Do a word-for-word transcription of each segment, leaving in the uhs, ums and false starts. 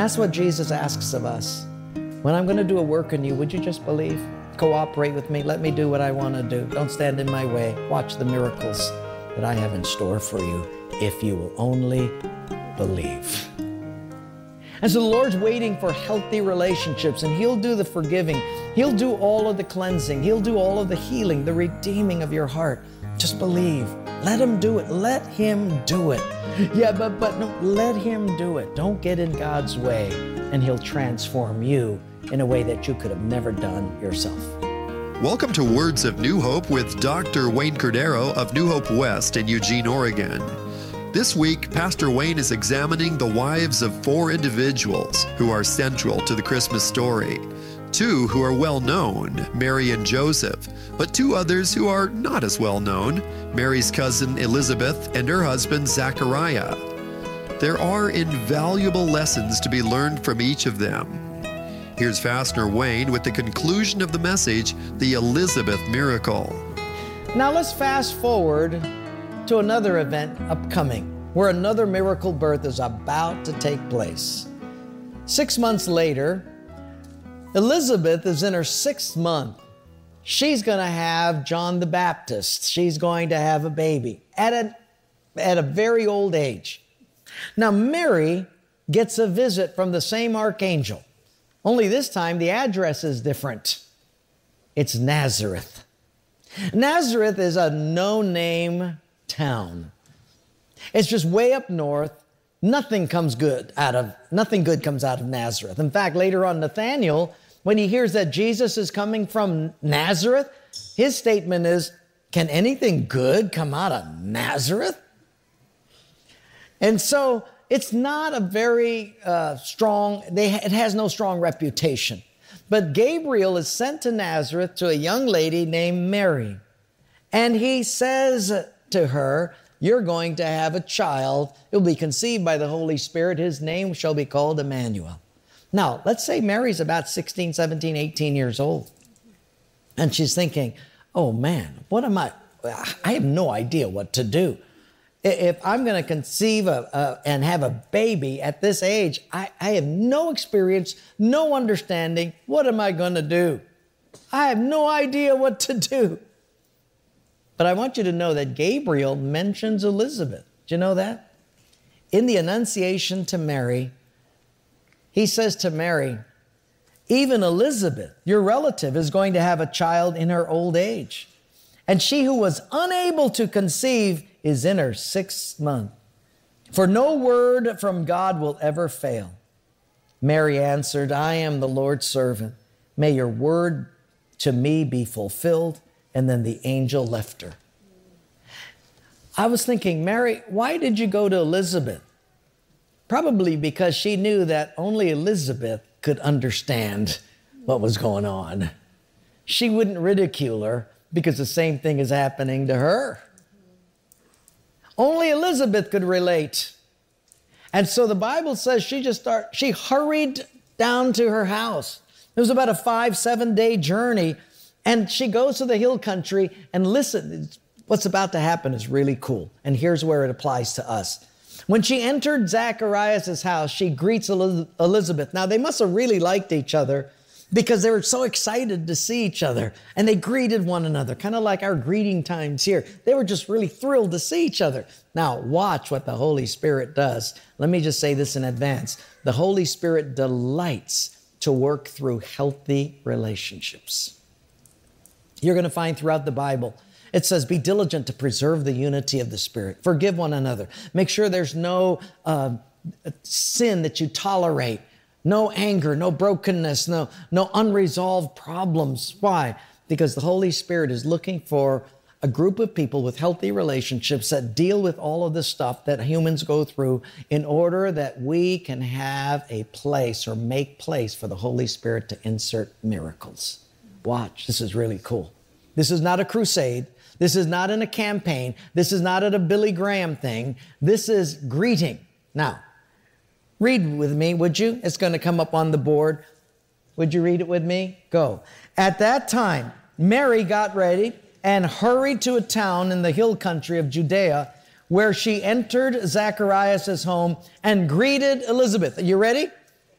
that's what Jesus asks of us. When I'm going to do a work in you, would you just believe? Cooperate with me. Let me do what I want to do. Don't stand in my way. Watch the miracles that I have in store for you if you will only believe. And so the Lord's waiting for healthy relationships, and He'll do the forgiving. He'll do all of the cleansing. He'll do all of the healing, the redeeming of your heart. Just believe. Let Him do it. Let Him do it. Yeah, but, but no, let Him do it. Don't get in God's way, and He'll transform you in a way that you could have never done yourself. Welcome to Words of New Hope with Doctor Wayne Cordero of New Hope West in Eugene, Oregon. This week, Pastor Wayne is examining the wives of four individuals who are central to the Christmas story. Two who are well known, Mary and Joseph, but two others who are not as well known, Mary's cousin Elizabeth and her husband Zachariah. There are invaluable lessons to be learned from each of them. Here's Pastor Wayne with the conclusion of the message, The Elizabeth Miracle. Now let's fast forward to another event upcoming, where another miracle birth is about to take place. Six months later, Elizabeth is in her sixth month. She's going to have John the Baptist. She's going to have a baby at a, at a very old age. Now, Mary gets a visit from the same archangel, only this time the address is different. It's Nazareth. Nazareth is a no-name town. It's just way up north. Nothing comes good out of, nothing good comes out of Nazareth. In fact, later on, Nathanael, when he hears that Jesus is coming from Nazareth, his statement is, can anything good come out of Nazareth? And so it's not a very uh, strong, they, it has no strong reputation. But Gabriel is sent to Nazareth to a young lady named Mary. And he says to her, you're going to have a child. It will be conceived by the Holy Spirit. His name shall be called Emmanuel. Now, let's say Mary's about sixteen, seventeen, eighteen years old. And she's thinking, oh man, what am I? I have no idea what to do. If I'm going to conceive a, a, and have a baby at this age, I, I have no experience, no understanding. What am I going to do? I have no idea what to do. But I want you to know that Gabriel mentions Elizabeth. Do you know that? In the Annunciation to Mary, he says to Mary, even Elizabeth, your relative, is going to have a child in her old age. And she who was unable to conceive is in her sixth month. For no word from God will ever fail. Mary answered, I am the Lord's servant. May your word to me be fulfilled. And then the angel left her. I was thinking, Mary, why did you go to Elizabeth? Probably because she knew that only Elizabeth could understand what was going on. She wouldn't ridicule her because the same thing is happening to her. Only Elizabeth could relate. And so the Bible says she just start, she hurried down to her house. It was about a five, seven day journey. And she goes to the hill country, and listen, what's about to happen is really cool. And here's where it applies to us. When she entered Zacharias' house, she greets Elizabeth. Now, they must have really liked each other because they were so excited to see each other. And they greeted one another, kind of like our greeting times here. They were just really thrilled to see each other. Now, watch what the Holy Spirit does. Let me just say this in advance. The Holy Spirit delights to work through healthy relationships. You're going to find throughout the Bible, it says, be diligent to preserve the unity of the Spirit. Forgive one another. Make sure there's no uh, sin that you tolerate, no anger, no brokenness, no, no unresolved problems. Why? Because the Holy Spirit is looking for a group of people with healthy relationships that deal with all of the stuff that humans go through in order that we can have a place or make place for the Holy Spirit to insert miracles. Watch, this is really cool. This is not a crusade. This is not in a campaign. This is not at a Billy Graham thing. This is greeting. Now, read with me, would you? It's going to come up on the board. Would you read it with me? Go. At that time, Mary got ready and hurried to a town in the hill country of Judea, where she entered Zacharias' home and greeted Elizabeth. Are you ready?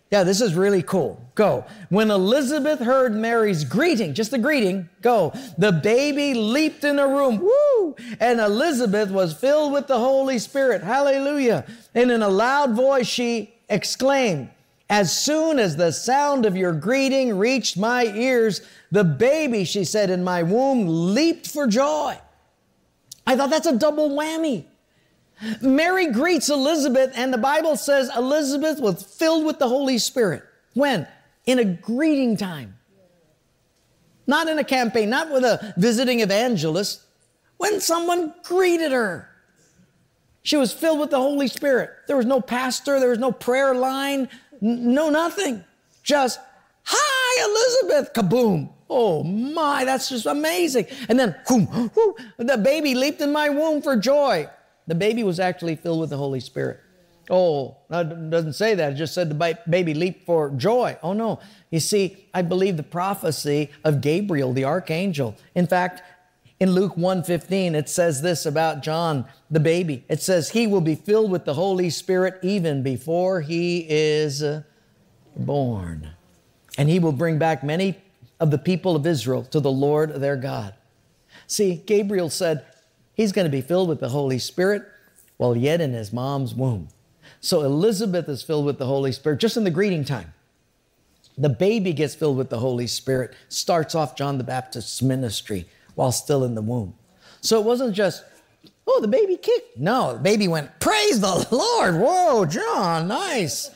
Yeah, this is really cool. Go. When Elizabeth heard Mary's greeting, just the greeting, go. The baby leaped in the room. Woo! And Elizabeth was filled with the Holy Spirit. Hallelujah. And in a loud voice, she exclaimed, as soon as the sound of your greeting reached my ears, the baby, she said, in my womb leaped for joy. I thought that's a double whammy. Mary greets Elizabeth, and the Bible says Elizabeth was filled with the Holy Spirit. When? In a greeting time. Not in a campaign, not with a visiting evangelist. When someone greeted her. She was filled with the Holy Spirit. There was no pastor, there was no prayer line, n- no nothing. Just, hi, Elizabeth, kaboom. Oh my, that's just amazing. And then, whoom, whoo, the baby leaped in my womb for joy. The baby was actually filled with the Holy Spirit. Oh, it doesn't say that. It just said the baby leaped for joy. Oh no. You see, I believe the prophecy of Gabriel, the archangel. In fact, in Luke one fifteen, it says this about John, the baby. It says, he will be filled with the Holy Spirit even before he is born. And he will bring back many of the people of Israel to the Lord their God. See, Gabriel said, he's going to be filled with the Holy Spirit while yet in his mom's womb. So Elizabeth is filled with the Holy Spirit just in the greeting time. The baby gets filled with the Holy Spirit, starts off John the Baptist's ministry while still in the womb. So it wasn't just, oh, the baby kicked. No, the baby went, praise the Lord. Whoa, John, nice.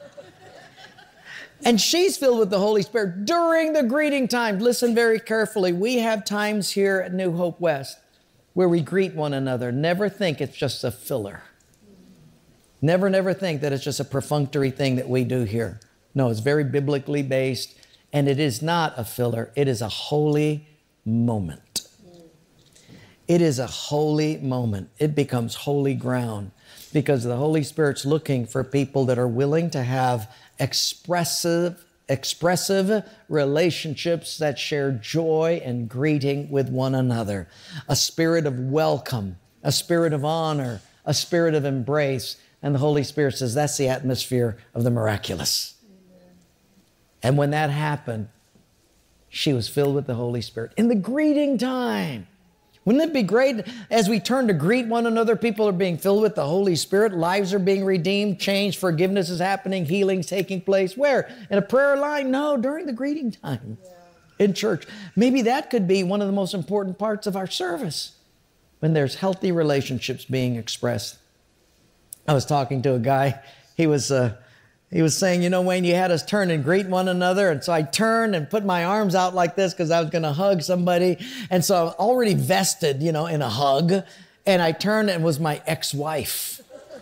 And she's filled with the Holy Spirit during the greeting time. Listen very carefully. We have times here at New Hope West where we greet one another. Never think it's just a filler. Never, never think that it's just a perfunctory thing that we do here. No, it's very biblically based, and it is not a filler. It is a holy moment. It is a holy moment. It becomes holy ground because the Holy Spirit's looking for people that are willing to have expressive expressive relationships that share joy and greeting with one another. A spirit of welcome, a spirit of honor, a spirit of embrace. And the Holy Spirit says that's the atmosphere of the miraculous. Amen. And when that happened, she was filled with the Holy Spirit in the greeting time. Wouldn't it be great as we turn to greet one another, people are being filled with the Holy Spirit, lives are being redeemed, changed, forgiveness is happening, healing's taking place. Where? In a prayer line? No, during the greeting time yeah. in church. Maybe that could be one of the most important parts of our service when there's healthy relationships being expressed. I was talking to a guy, he was... Uh, He was saying, you know, Wayne, you had us turn and greet one another. And so I turned and put my arms out like this because I was going to hug somebody. And so I was already vested, you know, in a hug. And I turned and it was my ex-wife.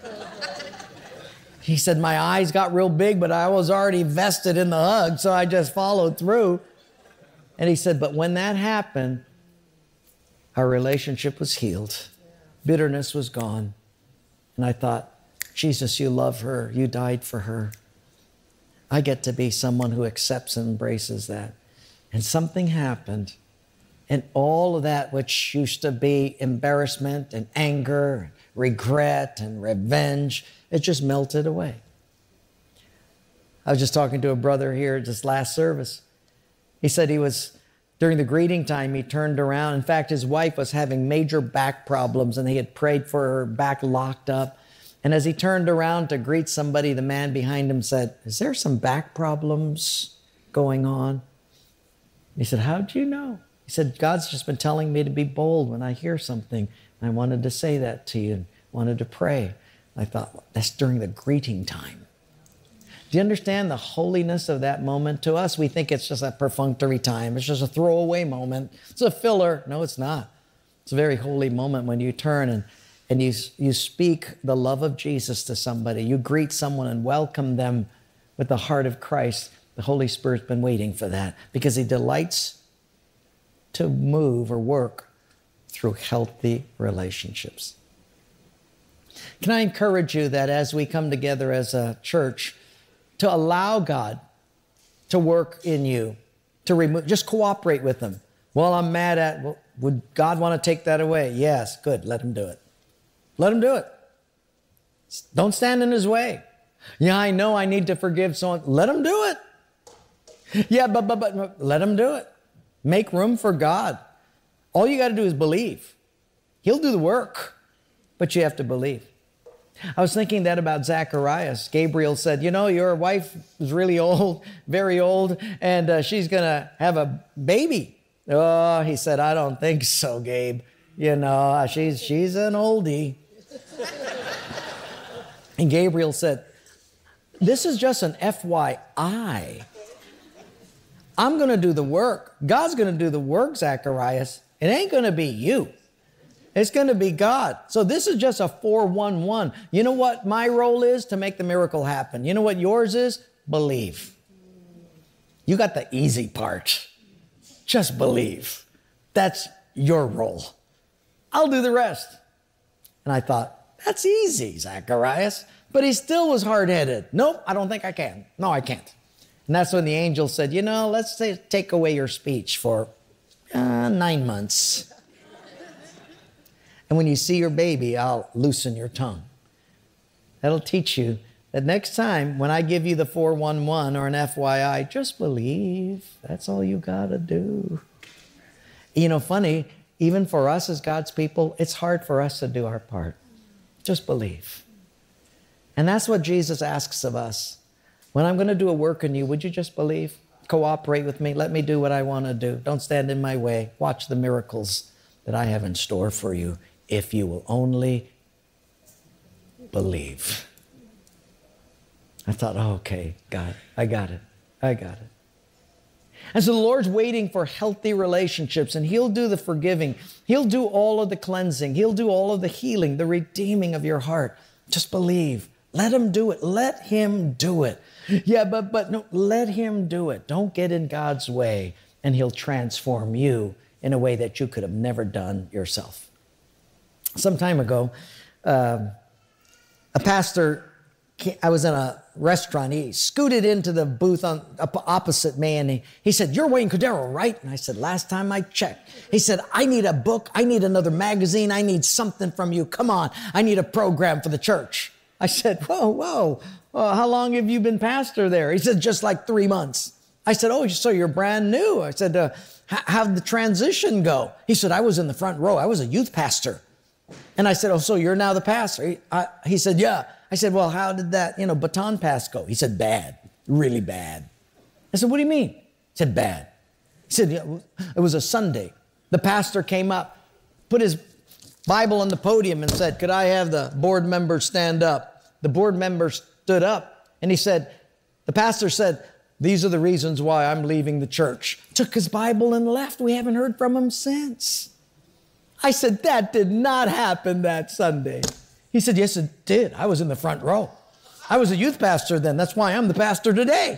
He said, my eyes got real big, but I was already vested in the hug. So I just followed through. And he said, but when that happened, our relationship was healed. Bitterness was gone. And I thought, Jesus, you love her. You died for her. I get to be someone who accepts and embraces that. And something happened. And all of that which used to be embarrassment and anger, regret and revenge, it just melted away. I was just talking to a brother here at this last service. He said he was, during the greeting time, he turned around. In fact, his wife was having major back problems and he had prayed for her back locked up. And as he turned around to greet somebody, the man behind him said, is there some back problems going on? He said, how'd you know? He said, God's just been telling me to be bold when I hear something. And I wanted to say that to you and wanted to pray. I thought, well, that's during the greeting time. Do you understand the holiness of that moment? To us, we think it's just a perfunctory time. It's just a throwaway moment. It's a filler. No, it's not. It's a very holy moment when you turn and And you, you speak the love of Jesus to somebody. You greet someone and welcome them with the heart of Christ. The Holy Spirit's been waiting for that because he delights to move or work through healthy relationships. Can I encourage you that as we come together as a church, to allow God to work in you, to remove, just cooperate with him. Well, I'm mad at, well, would God want to take that away? Yes, good, let him do it. Let him do it. Don't stand in his way. Yeah, I know I need to forgive someone. Let him do it. Yeah, but, but, but let him do it. Make room for God. All you got to do is believe. He'll do the work, but you have to believe. I was thinking that about Zacharias. Gabriel said, you know, your wife is really old, very old, and uh, she's going to have a baby. Oh, he said, I don't think so, Gabe. You know, she's, she's an oldie. And Gabriel said, this is just an F Y I. I'm going to do the work. God's going to do the work, Zacharias. It ain't going to be you. It's going to be God. So this is just a four one one. You know what my role is? To make the miracle happen. You know what yours is? Believe. You got the easy part. Just believe. That's your role. I'll do the rest. And I thought, that's easy, Zacharias. But he still was hard-headed. Nope, I don't think I can. No, I can't. And that's when the angel said, you know, let's say, take away your speech for uh, nine months. And when you see your baby, I'll loosen your tongue. That'll teach you that next time when I give you the four one one or an F Y I, just believe. That's all you got to do. You know, funny, even for us as God's people, it's hard for us to do our part. Just believe. And that's what Jesus asks of us. When I'm going to do a work in you, would you just believe? Cooperate with me. Let me do what I want to do. Don't stand in my way. Watch the miracles that I have in store for you if you will only believe. I thought, oh, okay, God, I got it. I got it. And so the Lord's waiting for healthy relationships, and He'll do the forgiving. He'll do all of the cleansing. He'll do all of the healing, the redeeming of your heart. Just believe. Let Him do it. Let Him do it. Yeah, but, but no, let Him do it. Don't get in God's way, and He'll transform you in a way that you could have never done yourself. Some time ago, um, a pastor, I was in a restaurant. He scooted into the booth on opposite me, and he, he said, you're Wayne Cordeiro, right? And I said, last time I checked. He said, I need a book. I need another magazine. I need something from you. Come on. I need a program for the church. I said, whoa, whoa. Uh, how long have you been pastor there? He said, just like three months. I said, oh, so you're brand new. I said, uh, how'd the transition go? He said, I was in the front row. I was a youth pastor. And I said, oh, so you're now the pastor? He, I, he said, yeah. I said, well, how did that, you know, baton pass go? He said, bad, really bad. I said, what do you mean? He said, bad. He said, yeah, it was a Sunday. The pastor came up, put his Bible on the podium and said, could I have the board members stand up? The board members stood up, and he said, the pastor said, these are the reasons why I'm leaving the church. Took his Bible and left. We haven't heard from him since. I said, that did not happen that Sunday. He said, yes, it did. I was in the front row. I was a youth pastor then. That's why I'm the pastor today.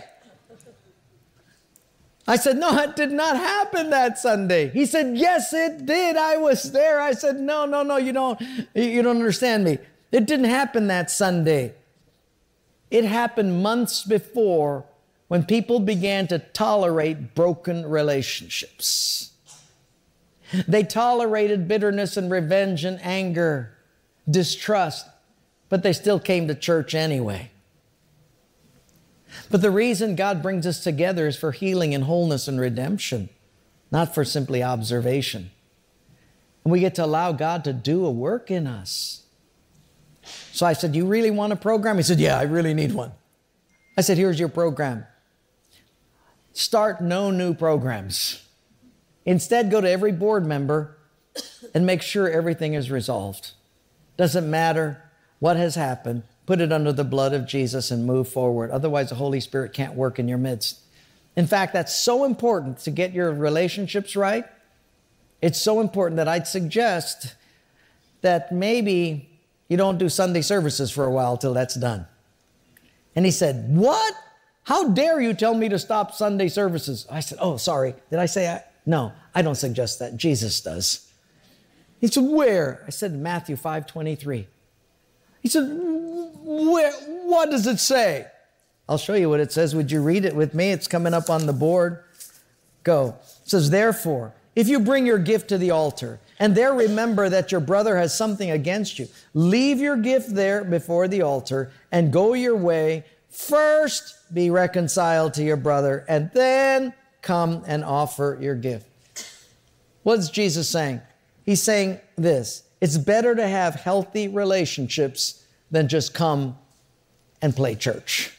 I said, no, it did not happen that Sunday. He said, yes, it did. I was there. I said, no, no, no, you don't, you don't understand me. It didn't happen that Sunday. It happened months before when people began to tolerate broken relationships. They tolerated bitterness and revenge and anger, distrust, but they still came to church anyway. But the reason God brings us together is for healing and wholeness and redemption, not for simply observation. And we get to allow God to do a work in us. So I said, you really want a program? He said, yeah, I really need one. I said, here's your program. Start no new programs. Instead, go to every board member and make sure everything is resolved. Doesn't matter what has happened. Put it under the blood of Jesus and move forward. Otherwise, the Holy Spirit can't work in your midst. In fact, that's so important to get your relationships right. It's so important that I'd suggest that maybe you don't do Sunday services for a while till that's done. And he said, what? How dare you tell me to stop Sunday services? I said, oh, sorry. Did I say I? No, I don't suggest that. Jesus does. He said, where? I said, Matthew five twenty-three. He said, where? What does it say? I'll show you what it says. Would you read it with me? It's coming up on the board. Go. It says, therefore, if you bring your gift to the altar and there remember that your brother has something against you, leave your gift there before the altar and go your way. First be reconciled to your brother, and then come and offer your gift. What's Jesus saying? He's saying this: it's better to have healthy relationships than just come and play church.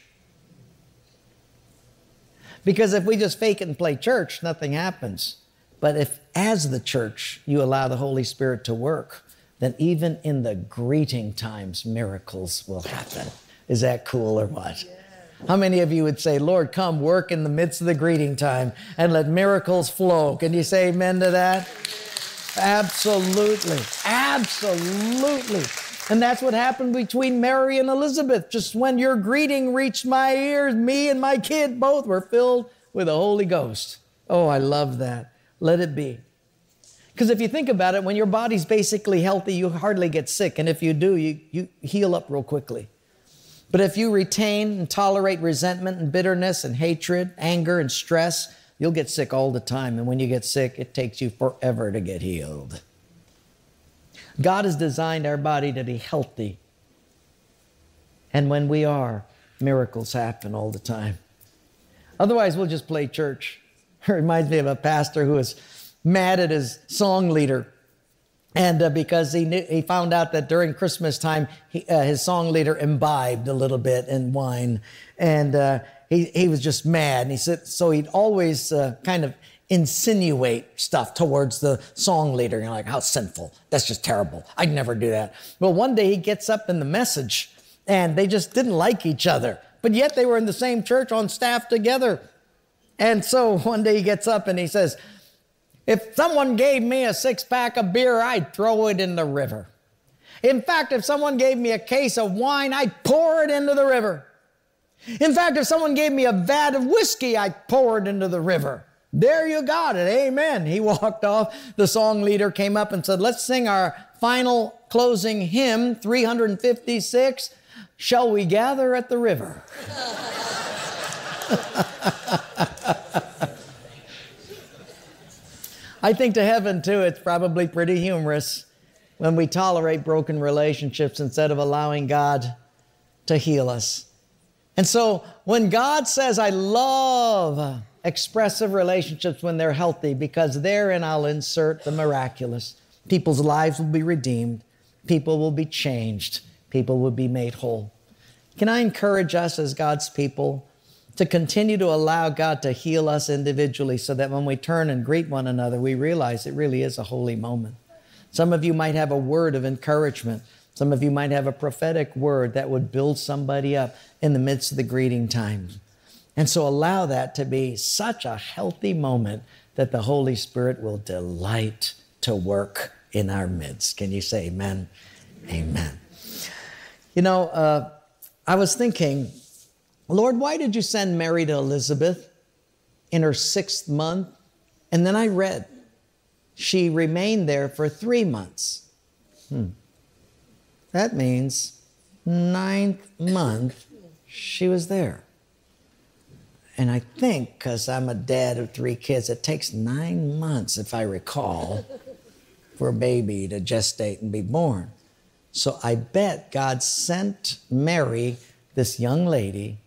Because if we just fake it and play church, nothing happens. But if, as the church, you allow the Holy Spirit to work, then even in the greeting times, miracles will happen. Is that cool or what? How many of you would say, Lord, come work in the midst of the greeting time and let miracles flow? Can you say amen to that? Absolutely. Absolutely. And that's what happened between Mary and Elizabeth. Just when your greeting reached my ears, me and my kid both were filled with the Holy Ghost. Oh, I love that. Let it be. Because if you think about it, when your body's basically healthy, you hardly get sick. And if you do, you, you heal up real quickly. But if you retain and tolerate resentment and bitterness and hatred, anger and stress, you'll get sick all the time. And when you get sick, it takes you forever to get healed. God has designed our body to be healthy. And when we are, miracles happen all the time. Otherwise, we'll just play church. It reminds me of a pastor who was mad at his song leader. And uh, because he knew, he found out that during Christmas time, he, uh, his song leader imbibed a little bit in wine. And uh, he, he was just mad. And he said, so he'd always uh, kind of insinuate stuff towards the song leader. You're like, how sinful. That's just terrible. I'd never do that. Well, one day he gets up in the message and they just didn't like each other, but yet they were in the same church on staff together. And so one day he gets up and he says, if someone gave me a six pack of beer, I'd throw it in the river. In fact, if someone gave me a case of wine, I'd pour it into the river. In fact, if someone gave me a vat of whiskey, I'd pour it into the river. There you got it. Amen. He walked off. The song leader came up and said, let's sing our final closing hymn, three hundred fifty-six, Shall We Gather at the River? I think to heaven, too, it's probably pretty humorous when we tolerate broken relationships instead of allowing God to heal us. And so when God says, I love expressive relationships when they're healthy, because therein I'll insert the miraculous. People's lives will be redeemed. People will be changed. People will be made whole. Can I encourage us as God's people to continue to allow God to heal us individually so that when we turn and greet one another, we realize it really is a holy moment. Some of you might have a word of encouragement. Some of you might have a prophetic word that would build somebody up in the midst of the greeting time. And so allow that to be such a healthy moment that the Holy Spirit will delight to work in our midst. Can you say amen? Amen. You know, uh, I was thinking, Lord, why did you send Mary to Elizabeth in her sixth month? And then I read, she remained there for three months. Hmm. That means ninth month she was there. And I think, because I'm a dad of three kids, it takes nine months, if I recall, for a baby to gestate and be born. So I bet God sent Mary, this young lady,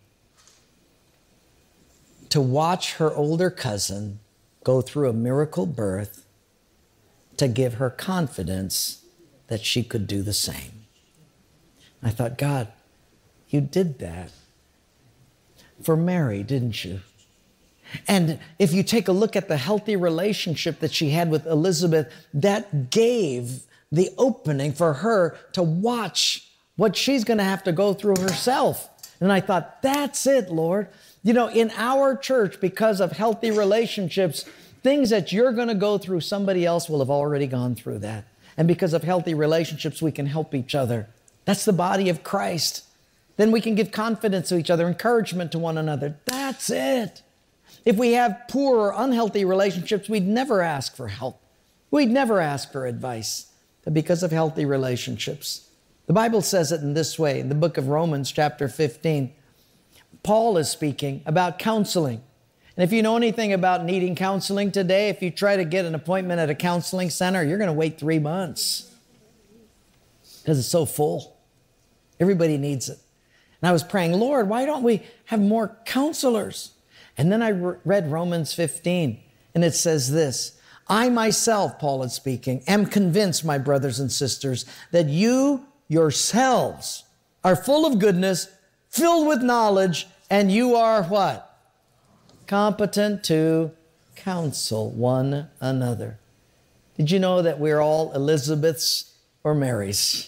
to watch her older cousin go through a miracle birth to give her confidence that she could do the same. I thought, God, you did that for Mary, didn't you? And if you take a look at the healthy relationship that she had with Elizabeth, that gave the opening for her to watch what she's going to have to go through herself. And I thought, that's it, Lord. You know, in our church, because of healthy relationships, things that you're going to go through, somebody else will have already gone through that. And because of healthy relationships, we can help each other. That's the body of Christ. Then we can give confidence to each other, encouragement to one another. That's it. If we have poor or unhealthy relationships, we'd never ask for help. We'd never ask for advice. But because of healthy relationships, the Bible says it in this way, in the book of Romans, chapter fifteen, Paul is speaking about counseling. And if you know anything about needing counseling today, if you try to get an appointment at a counseling center, you're going to wait three months because it's so full. Everybody needs it. And I was praying, Lord, why don't we have more counselors? And then I re- read Romans fifteen, and it says this, I myself, Paul is speaking, am convinced, my brothers and sisters, that you yourselves are full of goodness, filled with knowledge, and you are what? Competent to counsel one another. Did you know that we're all Elizabeths or Marys?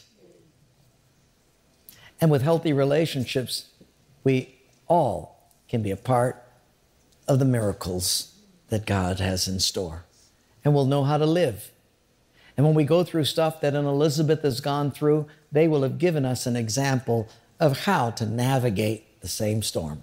And with healthy relationships, we all can be a part of the miracles that God has in store. And we'll know how to live. And when we go through stuff that an Elizabeth has gone through, they will have given us an example of how to navigate the same storm.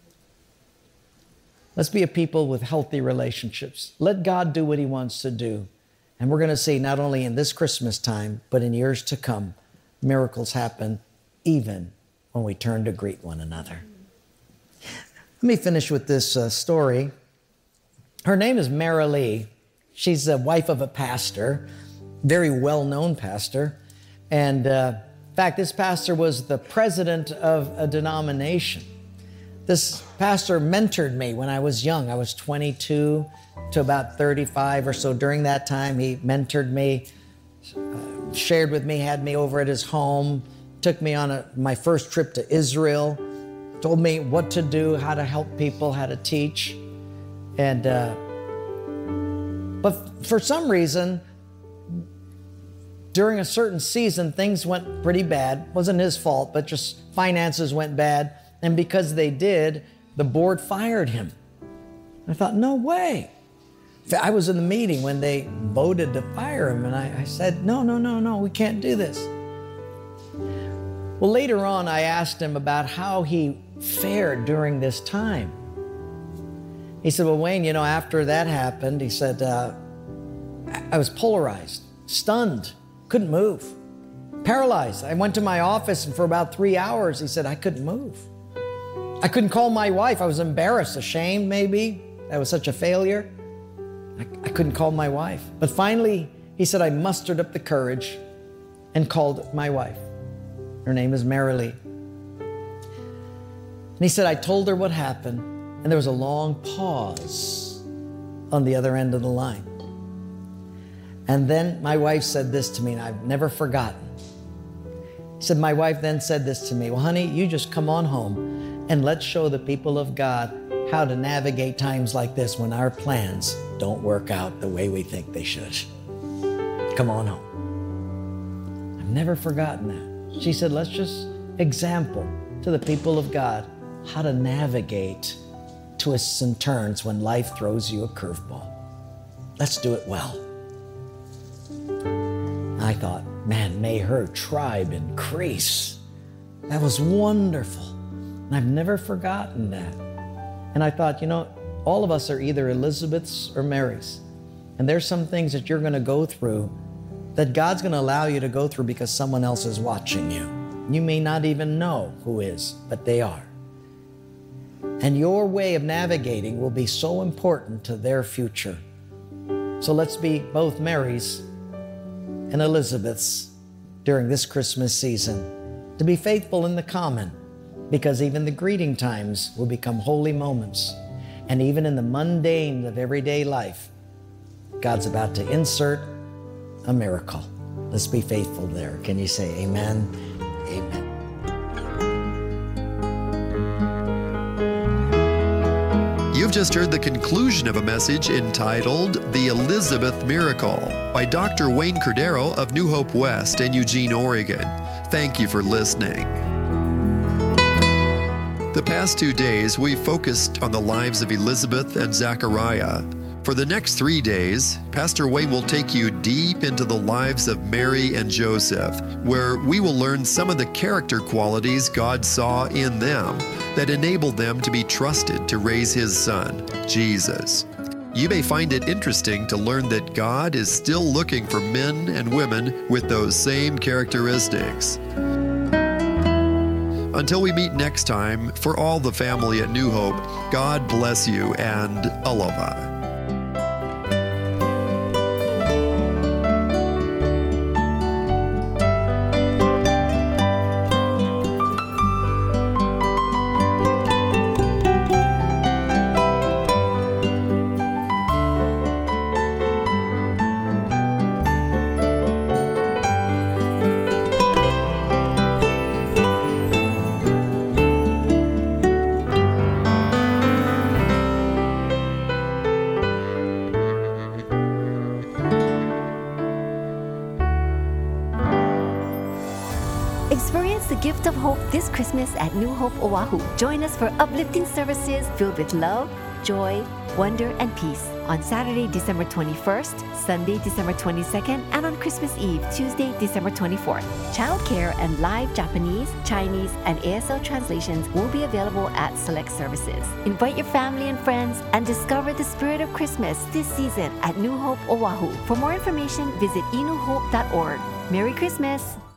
Let's be a people with healthy relationships. Let God do what He wants to do. And we're going to see not only in this Christmas time, but in years to come, miracles happen even when we turn to greet one another. Let me finish with this uh, story. Her name is Mary Lee. She's the wife of a pastor, very well-known pastor. And uh, in fact, this pastor was the president of a denomination. This pastor mentored me when I was young. I was twenty-two to about thirty-five or so. During that time, he mentored me, uh, shared with me, had me over at his home, took me on a, my first trip to Israel, told me what to do, how to help people, how to teach. And, uh, but for some reason, during a certain season, things went pretty bad. Wasn't his fault, but just finances went bad. And because they did, the board fired him. I thought, no way. I was in the meeting when they voted to fire him, and I, I said, no, no, no, no, we can't do this. Well, later on, I asked him about how he fared during this time. He said, well, Wayne, you know, after that happened, he said, uh, I was polarized, stunned, couldn't move, paralyzed. I went to my office, and for about three hours, he said, I couldn't move. I couldn't call my wife. I was embarrassed, ashamed maybe. That was such a failure. I, I couldn't call my wife. But finally, he said, I mustered up the courage and called my wife. Her name is Mary Lee. And he said, I told her what happened, and there was a long pause on the other end of the line. And then my wife said this to me, and I've never forgotten. He said, my wife then said this to me, well, honey, you just come on home and let's show the people of God how to navigate times like this when our plans don't work out the way we think they should. Come on home. I've never forgotten that. She said, let's just example to the people of God how to navigate twists and turns when life throws you a curveball. Let's do it well. I thought, man, may her tribe increase. That was wonderful. And I've never forgotten that. And I thought, you know, all of us are either Elizabeths or Marys. And there's some things that you're going to go through that God's going to allow you to go through because someone else is watching you. You may not even know who is, but they are. And your way of navigating will be so important to their future. So let's be both Marys and Elizabeths during this Christmas season, to be faithful in the common, because even the greeting times will become holy moments. And even in the mundane of everyday life, God's about to insert a miracle. Let's be faithful there. Can you say amen? Amen. You've just heard the conclusion of a message entitled The Elizabeth Miracle by Doctor Wayne Cordero of New Hope West in Eugene, Oregon. Thank you for listening. The past two days, we focused on the lives of Elizabeth and Zachariah. For the next three days, Pastor Wayne will take you deep into the lives of Mary and Joseph, where we will learn some of the character qualities God saw in them that enabled them to be trusted to raise His Son, Jesus. You may find it interesting to learn that God is still looking for men and women with those same characteristics. Until we meet next time, for all the family at New Hope, God bless you and aloha. Experience the gift of hope this Christmas at New Hope Oahu. Join us for uplifting services filled with love, joy, wonder, and peace on Saturday, December twenty-first, Sunday, December twenty-second, and on Christmas Eve, Tuesday, December twenty-fourth. Childcare and live Japanese, Chinese, and A S L translations will be available at select services. Invite your family and friends and discover the spirit of Christmas this season at New Hope Oahu. For more information, visit inu hope dot org. Merry Christmas!